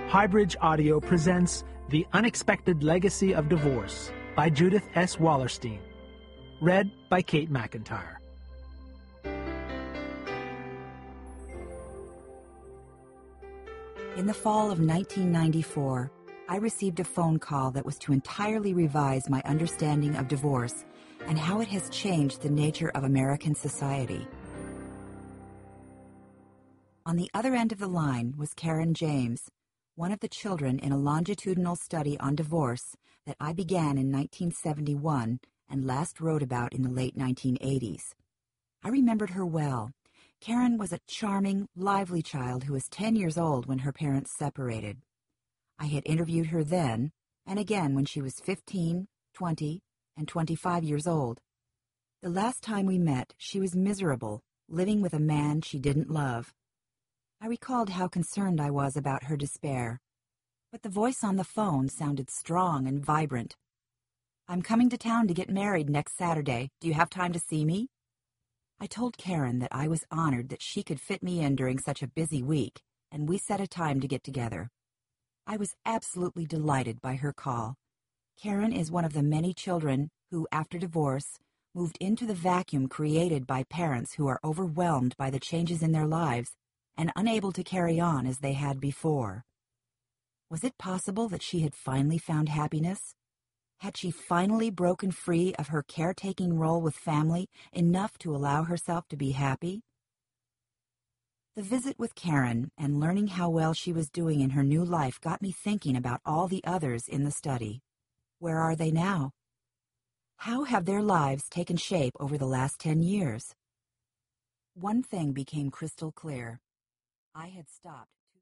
Highbridge Audio presents The Unexpected Legacy of Divorce by Judith S. Wallerstein. Read by Kate McIntyre. In the fall of 1994, I received a phone call that was to entirely revise my understanding of divorce and how it has changed the nature of American society. On the other end of the line was Karen James, one of the children in a longitudinal study on divorce that I began in 1971 and last wrote about in the late 1980s. I remembered her well. Karen was a charming, lively child who was 10 years old when her parents separated. I had interviewed her then, and again when she was 15, 20, and 25 years old. The last time we met, she was miserable, living with a man she didn't love. I recalled how concerned I was about her despair, but the voice on the phone sounded strong and vibrant. "I'm coming to town to get married next Saturday. Do you have time to see me?" I told Karen that I was honored that she could fit me in during such a busy week, and we set a time to get together. I was absolutely delighted by her call. Karen is one of the many children who, after divorce, moved into the vacuum created by parents who are overwhelmed by the changes in their lives and unable to carry on as they had before. Was it possible that she had finally found happiness? Had she finally broken free of her caretaking role with family enough to allow herself to be happy? The visit with Karen and learning how well she was doing in her new life got me thinking about all the others in the study. Where are they now? How have their lives taken shape over the last 10 years? One thing became crystal clear. I had stopped